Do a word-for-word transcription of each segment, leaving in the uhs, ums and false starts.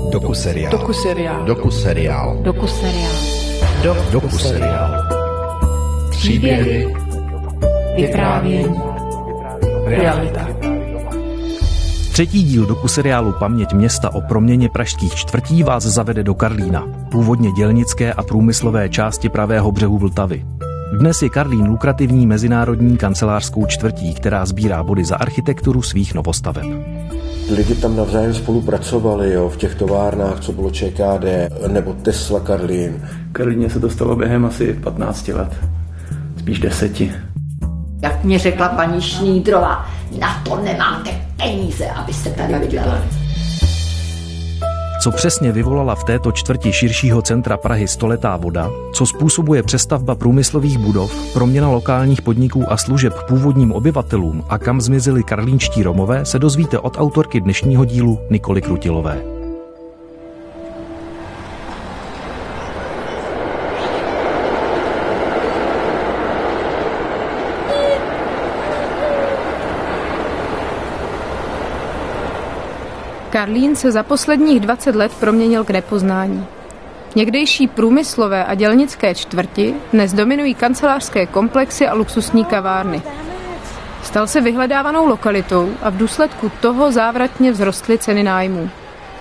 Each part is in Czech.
Dokuseriál. Dokuseriál. Dokuseriál. Dokuseriál. Dokuseriál. Příběhy. Vyprávění. Realita. Třetí díl dokuseriálu Paměť města o proměně pražských čtvrtí vás zavede do Karlína, původně dělnické a průmyslové části pravého břehu Vltavy. Dnes je Karlín lukrativní mezinárodní kancelářskou čtvrtí, která sbírá body za architekturu svých novostaveb. Lidi tam navzájem spolupracovali, jo, v těch továrnách, co bylo Č K D, nebo Tesla Karlín. Karlíně se dostalo během asi patnácti let, spíš deseti. Jak mě řekla paní Šnídrová, na to nemáte peníze, abyste tady bydleli. Co přesně vyvolala v této čtvrti širšího centra Prahy stoletá voda, co způsobuje přestavba průmyslových budov, proměna lokálních podniků a služeb k původním obyvatelům a kam zmizeli karlínští Romové, se dozvíte od autorky dnešního dílu Nikoly Krutilové. Karlín se za posledních dvacet let proměnil k nepoznání. Někdejší průmyslové a dělnické čtvrti dnes dominují kancelářské komplexy a luxusní kavárny. Stal se vyhledávanou lokalitou a v důsledku toho závratně vzrostly ceny nájmů.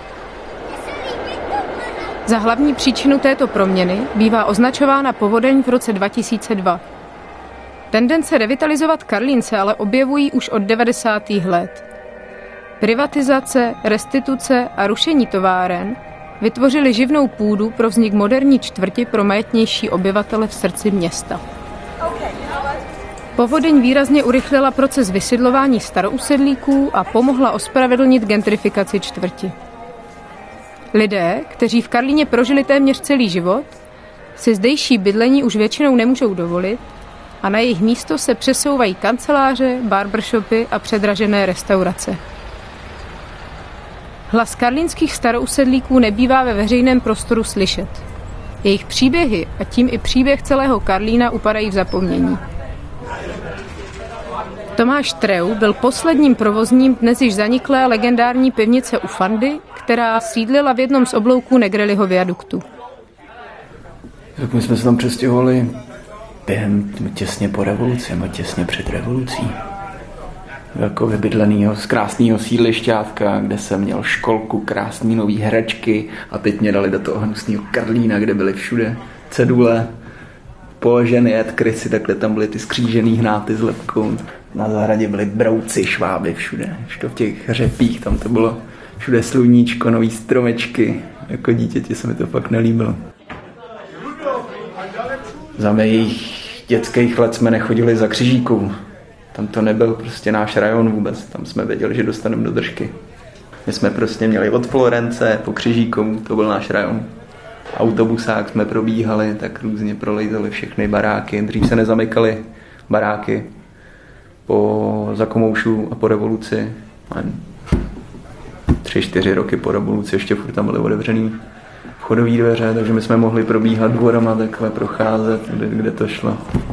Za hlavní příčinu této proměny bývá označována povodeň v roce dva tisíce dva. Tendence revitalizovat Karlín se ale objevují už od devadesátých let. Privatizace, restituce a rušení továren vytvořily živnou půdu pro vznik moderní čtvrti pro majetnější obyvatele v srdci města. Povodeň výrazně urychlila proces vysidlování starousedlíků a pomohla ospravedlnit gentrifikaci čtvrti. Lidé, kteří v Karlíně prožili téměř celý život, si zdejší bydlení už většinou nemůžou dovolit a na jejich místo se přesouvají kanceláře, barbershopy a předražené restaurace. Hlas karlínských starousedlíků nebývá ve veřejném prostoru slyšet. Jejich příběhy a tím i příběh celého Karlína upadají v zapomnění. Tomáš Treu byl posledním provozním dnes již zaniklé legendární pivnice u Fandy, která sídlila v jednom z oblouků Negrelliho viaduktu. Tak my jsme se tam přestěhovali během těsně po revoluci, nebo těsně před revolucí. Jako vybydlenýho z krásného sídlišťátka, kde jsem měl školku, krásný nový hračky a teď mě dali do toho hnusného Karlína, kde byly všude cedule, položený jet krysy, takhle tam byly ty skřížený hnáty s lepkou. Na zahradě byly brouci, šváby všude, ještě v těch hřepích, tam to bylo všude sluníčko, nový stromečky, jako dítěti se mi to fakt nelíbilo. Za mých dětských let jsme nechodili za křižíkou. Tam to nebyl prostě náš rajon vůbec, tam jsme věděli, že dostaneme do držky. My jsme prostě měli od Florence po Křižíkovu, to byl náš rajon. Autobusák jsme probíhali, tak různě prolejzali všechny baráky. Dřív se nezamykaly baráky po Zakomoušu a po revoluci. Tři, čtyři roky po revoluci ještě furt tam byly otevřený vchodové dveře, takže my jsme mohli probíhat dvorama, takhle procházet, kde, kde to šlo.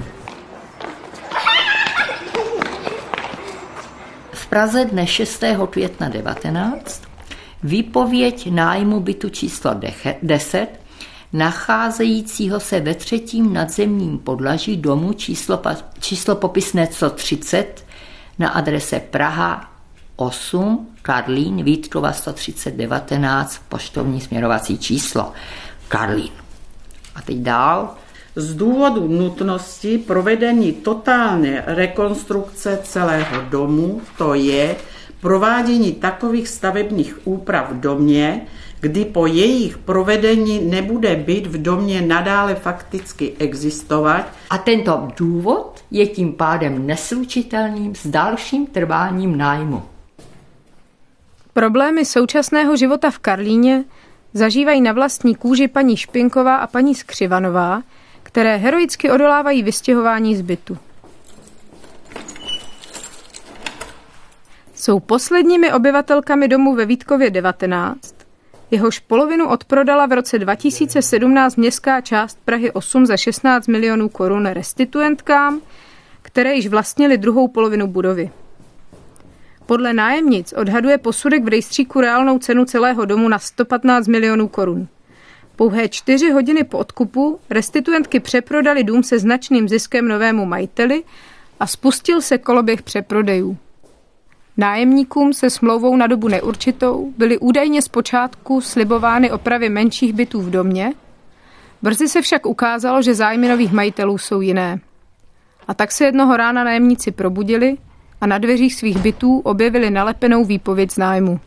V Praze dne šestého května devatenáct výpověď nájmu bytu číslo deset, nacházejícího se ve třetím nadzemním podlaží domu číslo, číslo popisné sto třicet na adrese Praha osm, Karlín, Vítkova sto třicet devatenáct, poštovní směrovací číslo, Karlín. A teď dál. Z důvodu nutnosti provedení totální rekonstrukce celého domu, to je provádění takových stavebních úprav v domě, kdy po jejich provedení nebude byt v domě nadále fakticky existovat. A tento důvod je tím pádem neslučitelným s dalším trváním nájmu. Problémy současného života v Karlíně zažívají na vlastní kůži paní Špinková a paní Skřivanová, které heroicky odolávají vystěhování z bytu. Jsou posledními obyvatelkami domu ve Vítkově devatenáct, jehož polovinu odprodala v roce dva tisíce sedmnáct městská část Prahy osm za šestnáct milionů korun restituentkám, které již vlastnily druhou polovinu budovy. Podle nájemnic odhaduje posudek v rejstříku reálnou cenu celého domu na sto patnáct milionů korun. Pouhé čtyři hodiny po odkupu restituentky přeprodali dům se značným ziskem novému majiteli a spustil se koloběh přeprodejů. Nájemníkům se smlouvou na dobu neurčitou byly údajně zpočátku slibovány opravy menších bytů v domě, brzy se však ukázalo, že zájmy nových majitelů jsou jiné. A tak se jednoho rána nájemníci probudili a na dveřích svých bytů objevili nalepenou výpověď z nájmu.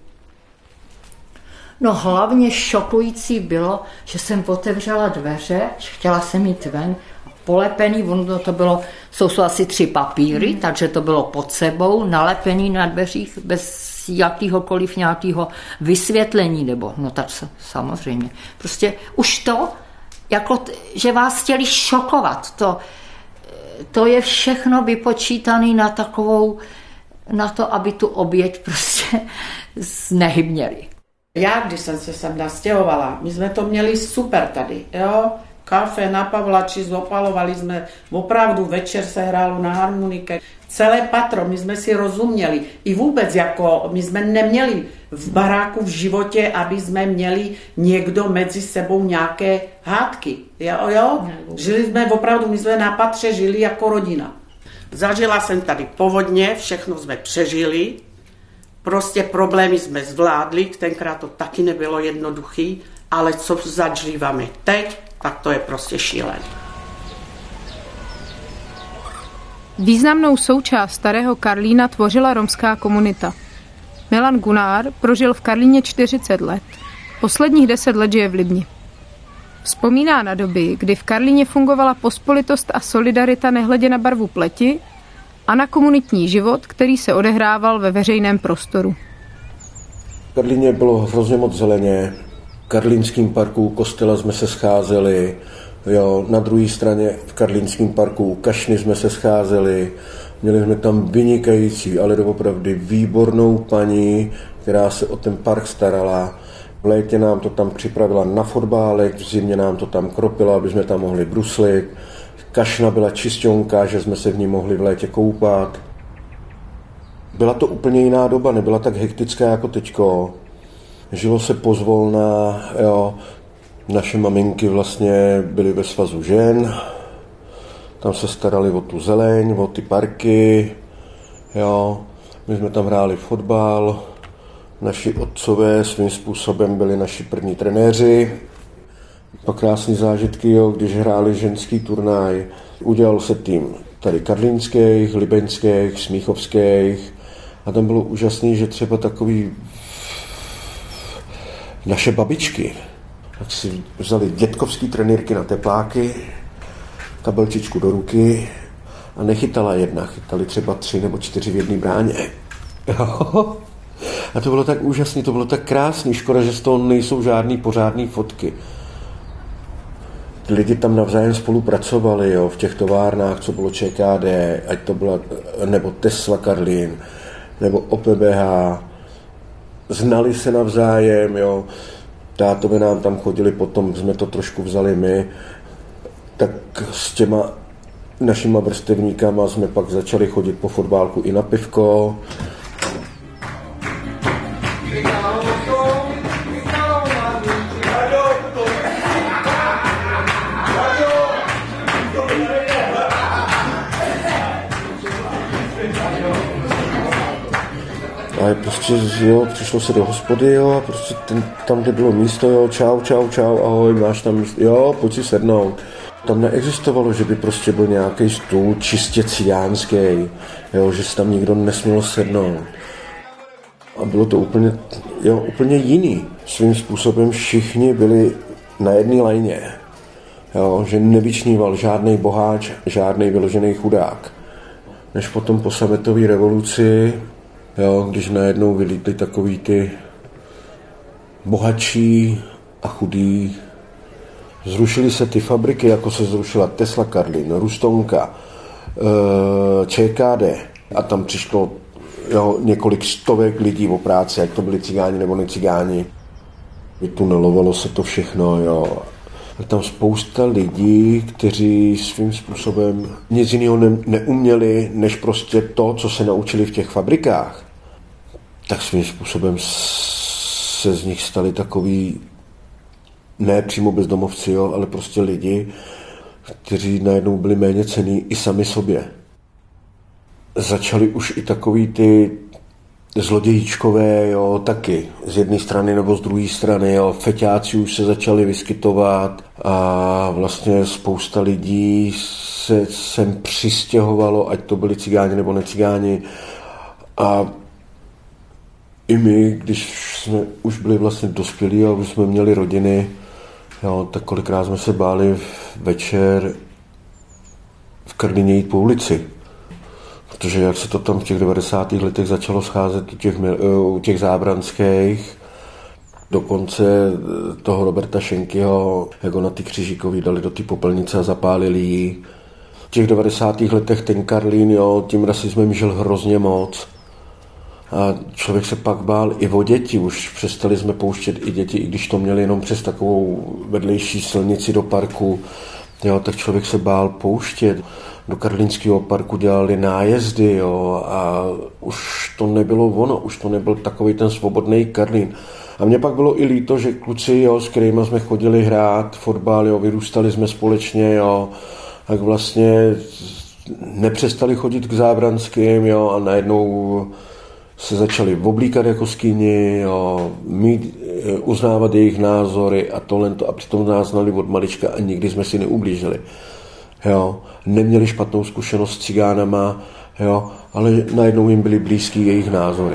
No hlavně šokující bylo, že jsem otevřela dveře, chtěla jsem jít ven, polepený, ono to bylo, jsou to asi tři papíry, mm. takže to bylo pod sebou, nalepený na dveřích bez jakýhokoliv nějakého vysvětlení, nebo no tak samozřejmě. Prostě už to, jako, že vás chtěli šokovat, to, to je všechno vypočítané na takovou, na to, aby tu oběť prostě znehybněli. Já, když jsem se sem nastěhovala, my jsme to měli super tady, jo? Kafe na Pavlači, zopalovali jsme, opravdu večer se hrálo na harmonike. Celé patro, my jsme si rozuměli. I vůbec, jako my jsme neměli v baráku v životě, aby jsme měli někdo mezi sebou nějaké hádky. Jo, jo? Žili jsme opravdu, my jsme na patře žili jako rodina. Zažila jsem tady povodně, všechno jsme přežili. Prostě problémy jsme zvládli, tenkrát to taky nebylo jednoduchý, ale co zažíváme teď, tak to je prostě šílené. Významnou součást starého Karlína tvořila romská komunita. Milan Gunár prožil v Karlíně čtyřicet let. Posledních deset let žije v Libni. Vzpomíná na doby, kdy v Karlíně fungovala pospolitost a solidarita nehledě na barvu pleti a na komunitní život, který se odehrával ve veřejném prostoru. V Karlíně bylo hrozně moc zeleně. V Karlínském parku u kostela jsme se scházeli. Jo, na druhé straně v Karlínském parku u Kašny jsme se scházeli. Měli jsme tam vynikající, ale doopravdy výbornou paní, která se o ten park starala. V létě nám to tam připravila na fotbálek, v zimě nám to tam kropila, aby jsme tam mohli bruslit. Kašna byla čisťonka, že jsme se v ní mohli v létě koupat. Byla to úplně jiná doba, nebyla tak hektická jako teďko. Žilo se pozvolna, jo. Naše maminky vlastně byly ve svazu žen. Tam se starali o tu zeleň, o ty parky, jo. My jsme tam hráli fotbal. Naši otcové svým způsobem byli naši první trenéři. Pak krásné zážitky, jo, když hráli ženský turnaj. Udělal se tým tady karlínských, libeňských, smíchovských. A tam bylo úžasné, že třeba takový naše babičky tak si vzali dětkovský trenýrky na tepláky, kabelčičku do ruky a nechytala jedna, chytali třeba tři nebo čtyři v jedné bráně. A to bylo tak úžasné, to bylo tak krásný, škoda, že z toho nejsou žádný pořádný fotky. Lidi tam navzájem spolupracovali, jo, v těch továrnách, co bylo Č K D, ať to byla, nebo Tesla Karlín, nebo O P B H. Znali se navzájem, jo. Tátovi nám tam chodili, potom jsme to trošku vzali my. Tak s těma našima vrstevníkama jsme pak začali chodit po fotbálku i na pivko. A prostě, jo, přišlo se do hospody, jo, a prostě ten, tam, kde bylo místo, jo, čau, čau, čau, ahoj, máš tam místo, jo, pojď si sednout. Tam neexistovalo, že by prostě byl nějaký stůl čistě cigánský, jo, že si tam nikdo nesměl sednout. A bylo to úplně, jo, úplně jiný. Svým způsobem všichni byli na jedné lajně, jo, že nevyčníval žádnej boháč, žádnej vyložený chudák. Než potom po sametové revoluci, jo, když najednou vylítli takový ty bohatší a chudí. Zrušily se ty fabriky, jako se zrušila Tesla Karlín, Rustonka, Č K D a tam přišlo, jo, několik stovek lidí o práci, ať to byli cigáni nebo necigáni. Vytunelovalo se to všechno, jo. A tam spousta lidí, kteří svým způsobem nic jiného ne- neuměli, než prostě to, co se naučili v těch fabrikách. tak svým způsobem se z nich stali takový, ne přímo bezdomovci, jo, ale prostě lidi, kteří najednou byli méně cenní i sami sobě. Začali už i takový ty zlodějíčkové, jo, taky z jedné strany nebo z druhé strany, jo, feťáci už se začali vyskytovat a vlastně spousta lidí se sem přistěhovalo, ať to byli cigáni nebo necigáni, a i my, když jsme už byli vlastně dospělí a už jsme měli rodiny, jo, tak kolikrát jsme se báli večer v Karlíně jít po ulici. Protože jak se to tam v těch devadesátých letech začalo scházet u těch, u těch zábranských, dokonce toho Roberta Schenkyho, jako na ty křižíkový dali do té popelnice a zapálili ji. V těch devadesátých letech ten Karlín, jo, tím rasismem žil hrozně moc. A člověk se pak bál i o děti, už přestali jsme pouštět i děti, i když to měli jenom přes takovou vedlejší silnici do parku, jo, tak člověk se bál pouštět. Do Karlínského parku dělali nájezdy, jo, a už to nebylo ono, už to nebyl takový ten svobodný Karlín. A mně pak bylo i líto, že kluci, jo, s kterými jsme chodili hrát fotbal, jo, vyrůstali jsme společně, jo, tak vlastně nepřestali chodit k zábranským, jo, a najednou se začali oblíkat jako skýni, jo, mít, uznávat jejich názory a tohle a přitom nás znali od malička a nikdy jsme si neublížili. Jo, neměli špatnou zkušenost s cigánama, jo, ale najednou jim byly blízký jejich názory.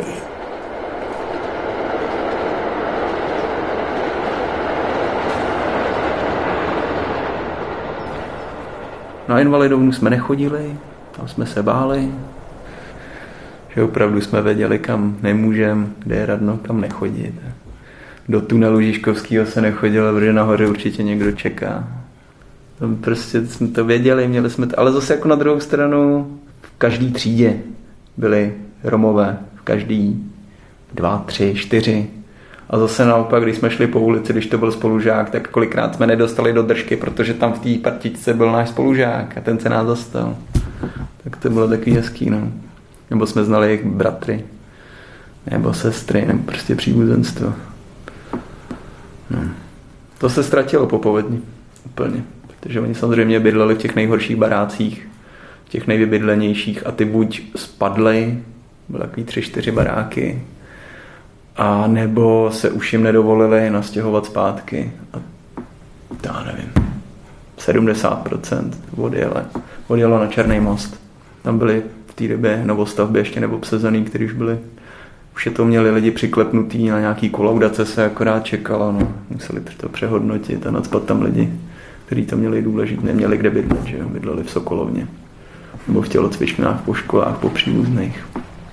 Na invalidovnu jsme nechodili, tam jsme se báli, že opravdu jsme věděli, kam nemůžeme, kde je radno, kam nechodit. Do tunelu Žižkovského se nechodilo, protože nahoře určitě někdo čeká. Prostě jsme to věděli, měli jsme to, ale zase jako na druhou stranu v každé třídě byli Romové, v každý dva, tři, čtyři. A zase naopak, když jsme šli po ulici, když to byl spolužák, tak kolikrát jsme nedostali do držky, protože tam v té partičce byl náš spolužák a ten se nás zastal. Tak to bylo takový hezký, no. Nebo jsme znali jejich bratry, nebo sestry, nebo prostě příbuzenstvo. No. To se ztratilo po povodni, úplně. Protože oni samozřejmě bydleli v těch nejhorších barácích, v těch nejvybydlenějších a ty buď spadly, byly takový tři, čtyři baráky, a nebo se už jim nedovolili nastěhovat zpátky. A já nevím, sedmdesát procent odjelo, odjelo na Černý most. Tam byly v té době novostavby ještě neobsazený, který už byli, už je to měli lidi přiklepnutý na nějaký kolaudace, se akorát čekalo, no. Museli to přehodnotit a nacpat tam lidi, kteří to měli důležitý, neměli kde bydlet, že jo, bydleli v Sokolovně. Nebo v tělocvičnách, po školách, po příbuzných.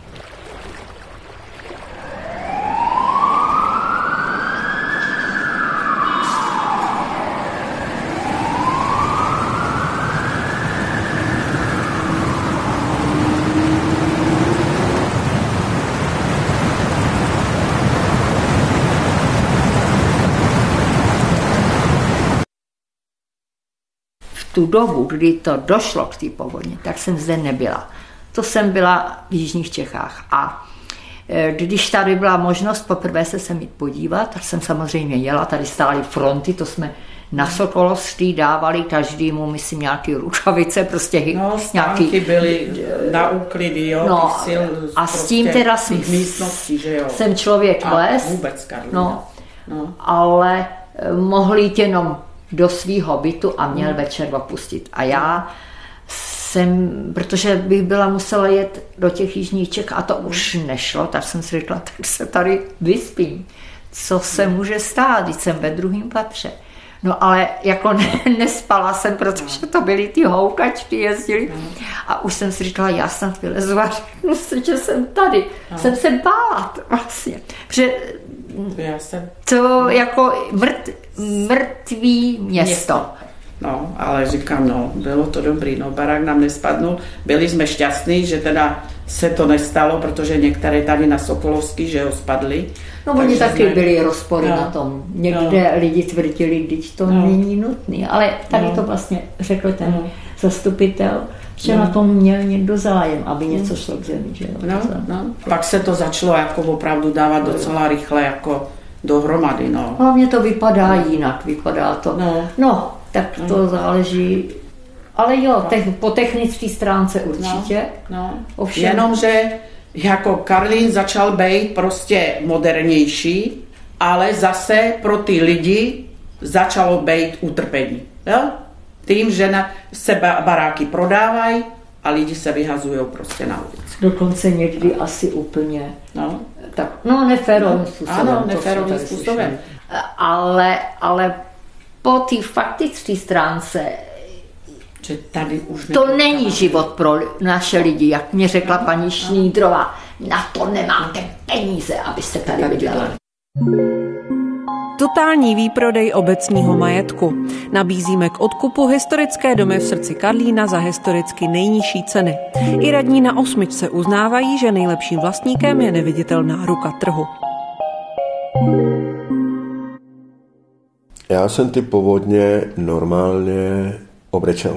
Tu dobu, kdy to došlo k té povodni, tak jsem zde nebyla. To jsem byla v jižních Čechách. A když tady byla možnost poprvé se sem jít podívat, tak jsem samozřejmě jela, tady stály fronty, to jsme na Sokolovství dávali každému, myslím, nějaký rukavice, prostě no, nějaký... byly na úklidy, jo, no, sil, a s tím teda jsem, místností, že jo. jsem člověk les, vůbec, Karlína. No, no. ale mohli jít jenom do svýho bytu a měl večer opustit. A já jsem, protože bych byla musela jet do těch jižních Čech a to už nešlo, tak jsem si řekla, tak se tady vyspím. Co se může stát, když jsem ve druhém patře. No ale jako ne, nespala jsem, protože to byly ty houkačky, jezdili. A už jsem si říkala, já snad vylezu a řeknu si, že jsem tady. No. Jsem se bála vlastně. Protože já jsem... to jako mrt, mrtvý město. město. No, ale říkám, no, bylo to dobrý, no, barák nám nespadnul. Byli jsme šťastní, že teda se to nestalo, protože některé tady na Sokolovský, že ho spadly. No, oni taky jsme... byli rozpory no. na tom. Někde no. lidi tvrdili, když to no. není nutné. Ale tady no. to vlastně řekl ten no. zastupitel, že no. na tom měl někdo zájem, aby něco šlo k zemi. Že? No, no. Pak se to začalo jako opravdu dávat docela rychle jako dohromady. No. Hlavně to vypadá jinak, vypadá to. No, no tak to no. záleží. Ale jo, te, po technické stránce určitě. No, no. Ovšem... Jenomže jako Karlín začal být prostě modernější, ale zase pro ty lidi začalo být utrpení. Jo? Tím, že na, se baráky prodávají a lidi se vyhazují prostě na ulici. Dokonce někdy asi úplně. No, tak, no neférovým způsobem. Ano, neférovým způsobem. Ale, ale po té faktické stránce že tady už to není život pro naše lidi, jak mě řekla paní Šnídrová. Na to nemáte peníze, abyste tady bydleli. Totální výprodej obecního majetku. Nabízíme k odkupu historické domy v srdci Karlína za historicky nejnižší ceny. I radní na Osmičce uznávají, že nejlepším vlastníkem je neviditelná ruka trhu. Já jsem ty povodně normálně obrečel.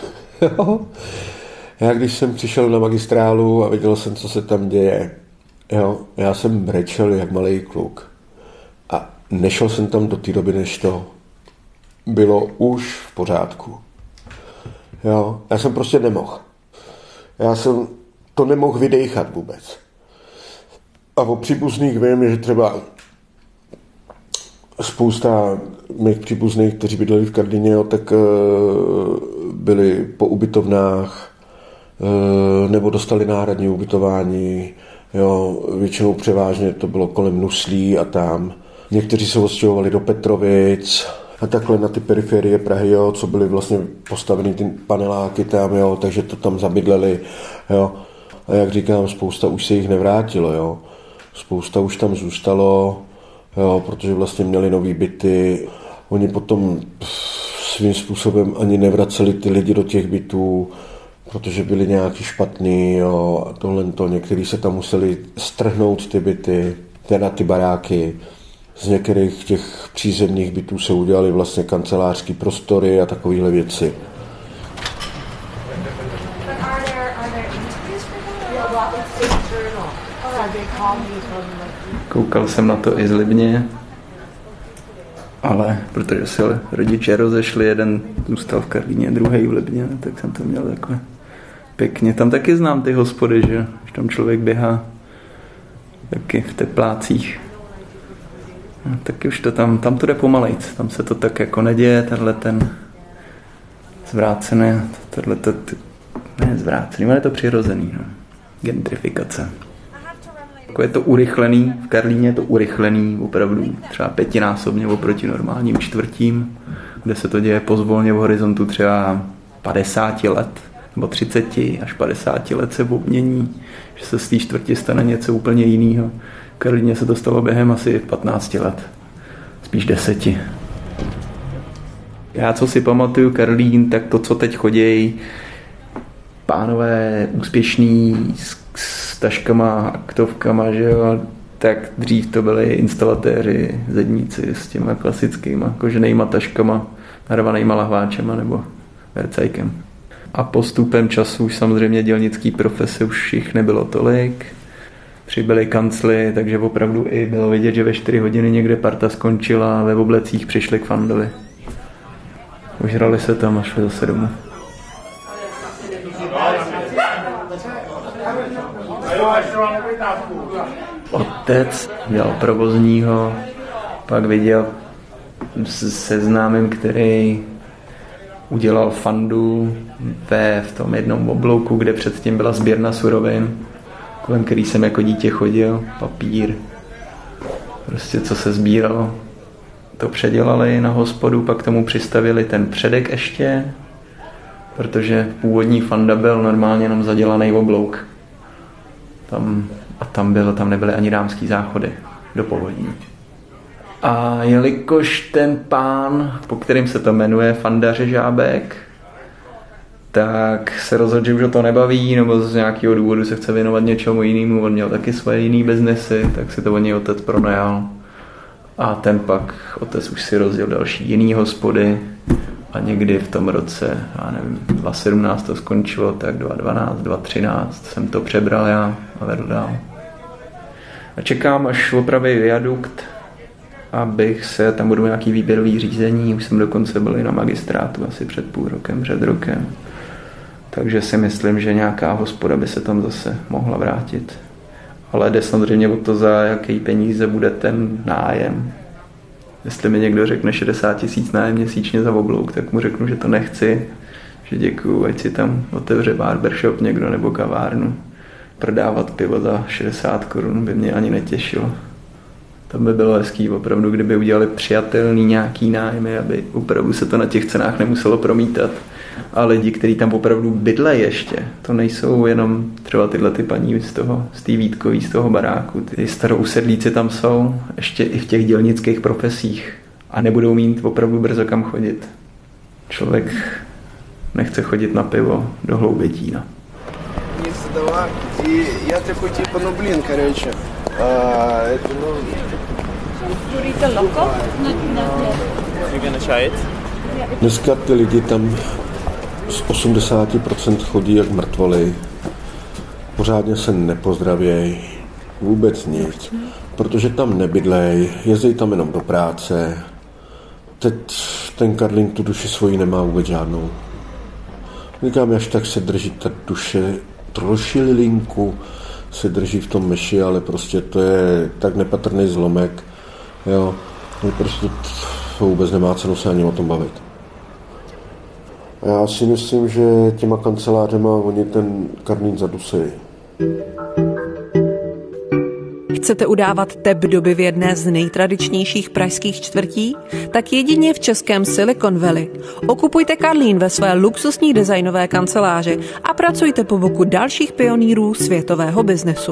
Já když jsem přišel na magistrálu a viděl jsem, co se tam děje, jo, já jsem brečel jak malý kluk. A nešel jsem tam do té doby, než to bylo už v pořádku. Jo, já jsem prostě nemohl. Já jsem to nemohl vydejchat vůbec. A o příbuzných vím, že třeba spousta mých příbuzných, kteří bydleli v Karlíně, tak byli po ubytovnách nebo dostali náhradní ubytování. Jo, většinou převážně to bylo kolem Nuslí a tam. Někteří se odstěhovali do Petrovic a takhle na ty periferie Prahy, jo, co byly vlastně postaveny ty paneláky tam, jo, takže to tam zabydleli. Jo. A jak říkám, spousta už se jich nevrátilo. Jo. Spousta už tam zůstalo, jo, protože vlastně měli nový byty. Oni potom svým způsobem ani nevraceli ty lidi do těch bytů, protože byli nějaký špatný, jo, a tohle to. Někteří se tam museli strhnout ty byty, teda ty baráky. Z některých těch přízemních bytů se udělali vlastně kancelářský prostory a takovéhle věci. Koukal jsem na to i z Libně, ale protože se rodiče rozešli, jeden zůstal v Karlíně, druhý v Libně, tak jsem to měl takhle pěkně. Tam taky znám ty hospody, že, že tam člověk běhá taky v teplácích. No, taky už to tam, tam to jde pomalejc, tam se to tak jako neděje, tenhle ten zvrácený, tenhle to, ne zvrácený, ale je to přirozený, no. Gentrifikace. Jako je to urychlený, v Karlíně je to urychlený opravdu třeba pětinásobně oproti normálním čtvrtím, kde se to děje pozvolně v horizontu třeba padesát let, nebo třicet až padesát let se obmění, že se z té čtvrti stane něco úplně jiného. V Karlíně se to stalo během asi patnáct let, spíš deseti. Já co si pamatuju Karlín, tak to, co teď chodějí pánové úspěšný s, s taškama, aktovkama, že jo, tak dřív to byli instalatéři, zedníci s těma klasickýma koženýma taškama, narvanýma lahváčema nebo vercajkem. A postupem času už samozřejmě dělnický profese už jich nebylo tolik. Přibyly kancly, takže opravdu i bylo vidět, že ve čtyři hodiny někde parta skončila a ve oblecích přišli k fandovi. Užrali se tam a šli zase domů. Otec dělal provozního, pak viděl se známým, který udělal fandu ve, v tom jednom oblouku, kde předtím byla sběrna surovin, kolem který jsem jako dítě chodil, papír, prostě co se sbíralo. To předělali na hospodu, pak tomu přistavili ten předek ještě, protože původní fanda byl normálně jenom zadělaný oblouk. Tam, a tam, bylo, tam nebyly ani dámský záchody do povodní. A jelikož ten pán, po kterým se to jmenuje Fanda Řežábek, tak se rozhodl, že už ho to nebaví, nebo z nějakého důvodu se chce věnovat něčemu jinému. On měl taky svoje jiný biznesy, tak si to od něj otec pronajal. A ten pak, otec už si rozděl další jiný hospody A někdy v tom roce, já nevím, dva tisíce sedmnáct to skončilo, tak dva tisíce dvanáct, dva tisíce třináct jsem to přebral já a vedl dál. A čekám, až opraví viadukt, abych se, tam budu nějaký výběrový řízení, už jsem dokonce byl i na magistrátu asi před půl rokem, před rokem. Takže si myslím, že nějaká hospoda by se tam zase mohla vrátit. Ale jde samozřejmě o to, za jaký peníze bude ten nájem. Jestli mi někdo řekne šedesát tisíc nájem měsíčně za oblouk, tak mu řeknu, že to nechci, že děkuju, ať si tam otevře barbershop někdo nebo kavárnu. Prodávat pivo za šedesát korun by mě ani netěšilo. To by bylo hezký opravdu, kdyby udělali přijatelný nějaký nájmy, aby opravdu se to na těch cenách nemuselo promítat. A lidi, kteří tam opravdu bydlejí ještě, to nejsou jenom třeba tyhle ty paní z toho, z té Vítkový, z toho baráku. Ty starousedlíci tam jsou ještě i v těch dělnických profesích a nebudou mít opravdu brzo kam chodit. Člověk nechce chodit na pivo do Hloubětína. Не задала, и я такой типа, ну блин, короче, а, это, ну... Dneska ty lidi tam z osmdesát procent chodí jak mrtvoly, pořádně se nepozdravějí, vůbec nic, protože tam nebydlej, jezdí tam jenom do práce. Teď ten Karlín tu duši svoji nemá vůbec žádnou. Říkám, až tak se drží ta duše, troši lilinku se drží v tom meši, ale prostě to je tak nepatrný zlomek, jo, prostě to vůbec nemá cenu se ani o tom bavit. Já si myslím, že těma kancelářema oni ten Karlín zadusejí. Chcete udávat tep doby v jedné z nejtradičnějších pražských čtvrtí? Tak jedině v českém Silicon Valley. Okupujte Karlín ve své luxusní designové kanceláři a pracujte po boku dalších pionýrů světového biznesu.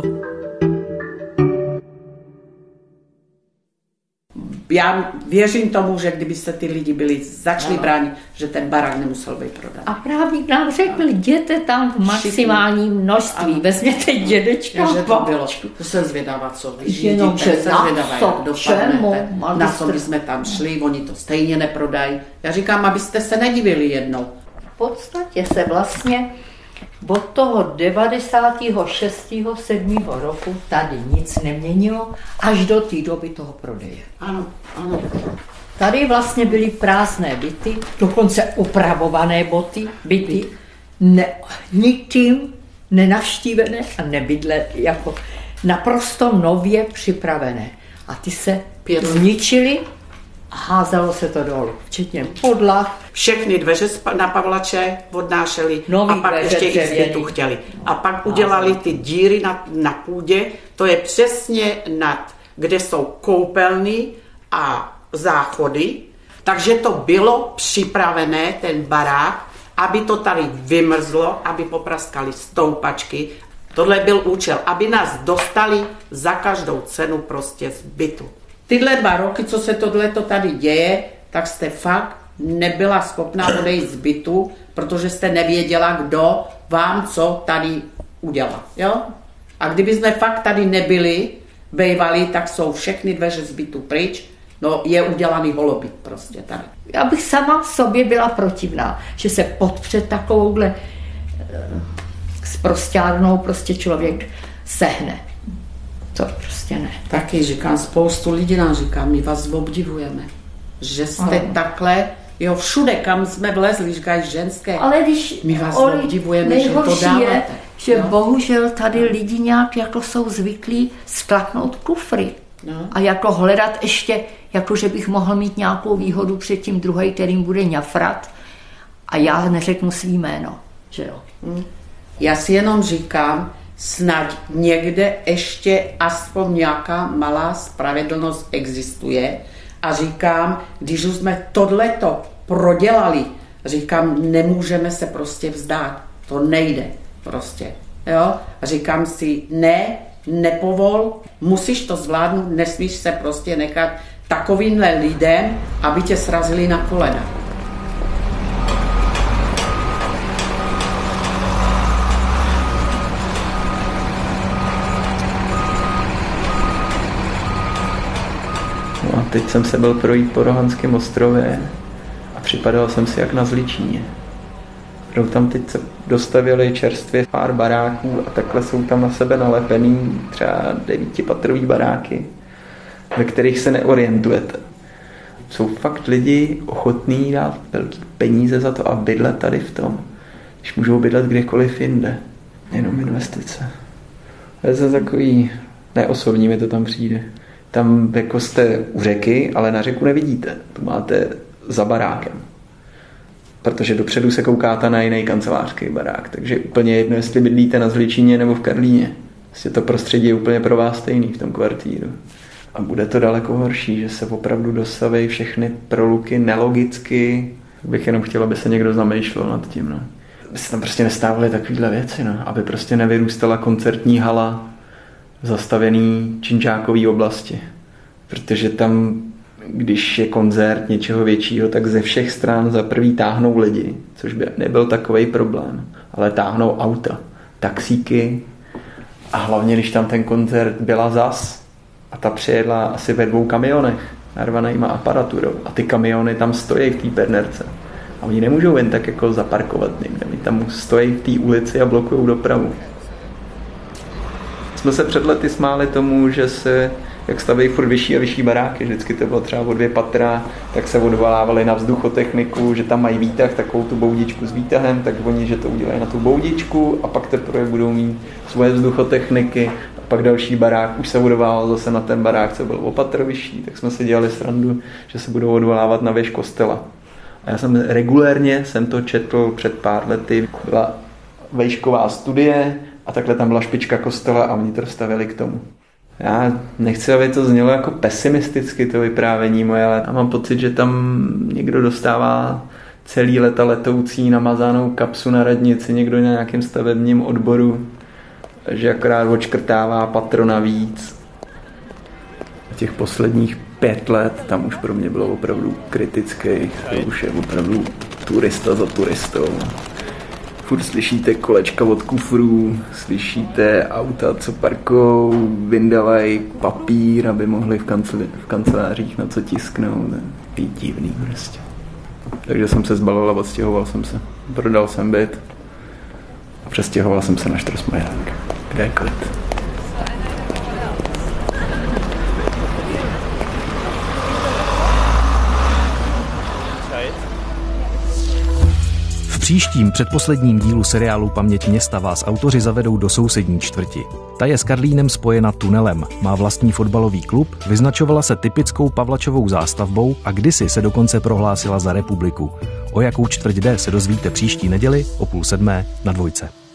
Já věřím tomu, že kdyby se ty lidi byli začali no. bránit, že ten barák nemusel být prodaný. A právník nám řekl, jděte tam v maximální množství, ano. Vezměte dědečka že to bylo. babičku. To jsem zvědavá, co vyřídíte, jsem zvědavá, jak dopadnete, na co bychom tam šli, oni to stejně neprodají. Já říkám, abyste se nedivili jednou. V podstatě se vlastně od toho devadesátého šestého sedmého roku tady nic neměnilo až do té doby toho prodeje. Ano, ano. Tady vlastně byly prázdné byty, dokonce upravované boty, byty, ne, nikým nenavštívené a nebydlé, jako naprosto nově připravené. A ty se zničily a házelo se to dolů, včetně podlah. Všechny dveře na Pavlače odnášeli Nový a pak ještě i zbytu chtěli. A pak udělali ty díry na, na půdě, to je přesně nad, kde jsou koupelny a záchody, takže to bylo připravené, ten barák, aby to tady vymrzlo, aby popraskali stoupačky. Tohle byl účel, aby nás dostali za každou cenu prostě z bytu. Tyhle dva roky, co se tohleto tady děje, tak jste fakt nebyla schopná odejít z bytu, protože jste nevěděla, kdo vám co tady udělá. Jo? A kdyby jsme fakt tady nebyli, bejvali, tak jsou všechny dveře z bytu pryč, no je udělaný holobit prostě tady. Já bych sama sobě byla protivná, že se podpře takovouhle s prostěrnou prostě člověk sehne. To prostě ne. Taky říkám, spoustu lidí nám říká, my vás obdivujeme, že jste no. takhle, jo, všude, kam jsme vlezli, říkají ženské, ale když my vás obdivujeme, že to dáváte. Je, že no. bohužel tady no. lidi nějak jako jsou zvyklí sklaknout kufry no. a jako hledat ještě, jako že bych mohl mít nějakou výhodu před tím druhej, kterým bude ňafrat a já neřeknu svý jméno, že jo. Hmm. Já si jenom říkám, snad někde ještě aspoň nějaká malá spravedlnost existuje a říkám, když už jsme tohleto prodělali, říkám, nemůžeme se prostě vzdát, to nejde prostě, jo, a říkám si, ne, nepovol, musíš to zvládnout, nesmíš se prostě nechat takovýmhle lidem, aby tě srazili na kolena. Teď jsem se byl projít po Rohanském ostrově a připadal jsem si jak na Zličíně. Tam teď se dostavili čerstvě pár baráků a takhle jsou tam na sebe nalepený třeba devítipatrový baráky, ve kterých se neorientujete. Jsou fakt lidi ochotní dát velký peníze za to a bydlet tady v tom, když můžou bydlet kdekoliv jinde. Jenom investice. To je takový neosobní, mi to tam přijde. Tam jako jste u řeky, ale na řeku nevidíte. Tu máte za barákem. Protože dopředu se koukáte na jiný kancelářský barák. Takže úplně jedno, jestli bydlíte na Zličíně nebo v Karlíně. Vlastně to prostředí je úplně pro vás stejný v tom kvartíru. A bude to daleko horší, že se opravdu dostaví všechny proluky nelogicky. Bych jenom chtěl, aby se někdo zamýšlel nad tím. No. Aby se tam prostě nestávaly takovýhle věci. No. Aby prostě nevyrůstala koncertní hala v zastavený činžákový oblasti. Protože tam, když je koncert něčeho většího, tak ze všech stran za prvý táhnou lidi, což by nebyl takovej problém, ale táhnou auta, taxíky a hlavně, když tam ten koncert byla zas a ta přijedla asi ve dvou kamionech narvanýma aparaturou a ty kamiony tam stojí v té Pernerce a oni nemůžou jen tak jako zaparkovat někde, oni tam stojí v té ulici a blokují dopravu. Jsme se před lety smáli tomu, že se jak staví furt vyšší a vyšší baráky, vždycky to bylo třeba o dvě patra, tak se odvolávali na vzduchotechniku, že tam mají výtah, takovou tu boudičku s výtahem, tak oni, že to udělají na tu boudičku a pak teprve budou mít svoje vzduchotechniky a pak další barák už se odvolával zase na ten barák, co byl o patro vyšší, tak jsme si dělali srandu, že se budou odvolávat na věž kostela. A já jsem regulérně jsem to četl před pár lety, byla vejšková studie a takhle tam byla špička kostela a oni to dostavili k tomu. Já nechci, aby to znělo jako pesimisticky to vyprávění moje, ale já mám pocit, že tam někdo dostává celý leta letoucí namazanou kapsu na radnici, někdo na nějakém stavebním odboru, že akorát odškrtává patro navíc. Těch posledních pět let tam už pro mě bylo opravdu kritický, to už je opravdu turista za turistou. Furt slyšíte kolečka od kufrů, slyšíte auta, co parkou, vyndavají papír, aby mohli v, kancel- v kancelářích na co tisknout. Je divný prostě. Takže jsem se zbalil a odstěhoval jsem se. Prodal jsem byt a přestěhoval jsem se na Štrosmajerák. Kde je klid. V příštím předposledním dílu seriálu Paměť města vás autoři zavedou do sousední čtvrti. Ta je s Karlínem spojena tunelem, má vlastní fotbalový klub, vyznačovala se typickou Pavlačovou zástavbou a kdysi se dokonce prohlásila za republiku. O jakou čtvrť jde, se dozvíte příští neděli o půl sedmé na Dvojce.